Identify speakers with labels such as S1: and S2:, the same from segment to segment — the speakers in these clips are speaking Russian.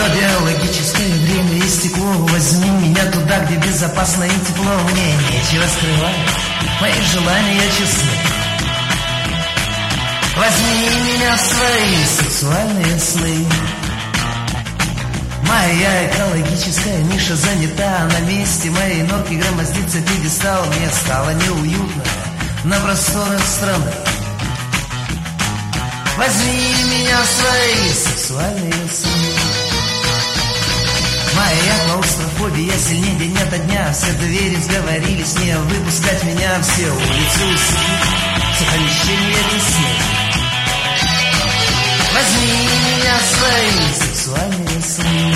S1: биологическое время истекло. Возьми меня туда, где безопасно и тепло. Мне нечего скрывать, мои желания честны. Возьми меня в свои сексуальные сны. Моя экологическая ниша занята. На месте моей норки громоздится пьедестал. Мне стало неуютно на просторах страны. Возьми меня в свои сексуальные сны. Моя клаустрофобия сильнее день ото дня. Все двери сговорились не выпускать меня. Все улицы усилить, все помещения тесны. Возьми меня в свои сексуальные сны.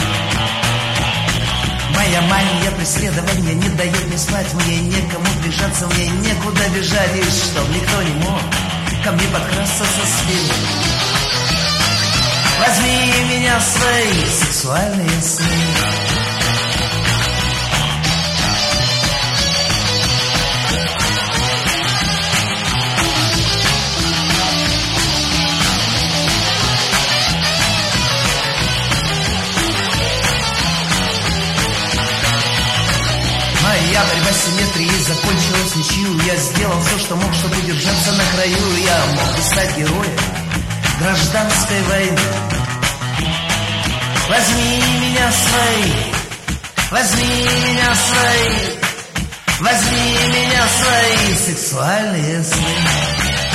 S1: Моя мания преследования не дает мне спать. Мне некому прижаться, мне некуда бежать. И чтоб никто не мог ко мне подкрасться со спины. Возьми меня в свои сексуальные сны. Моя борьба с симметрией закончилась ничью. Я сделал все, что мог, чтобы держаться на краю. Я мог бы стать героем гражданской войны. Возьми меня в свои, возьми меня в свои, возьми меня в свои сексуальные сны.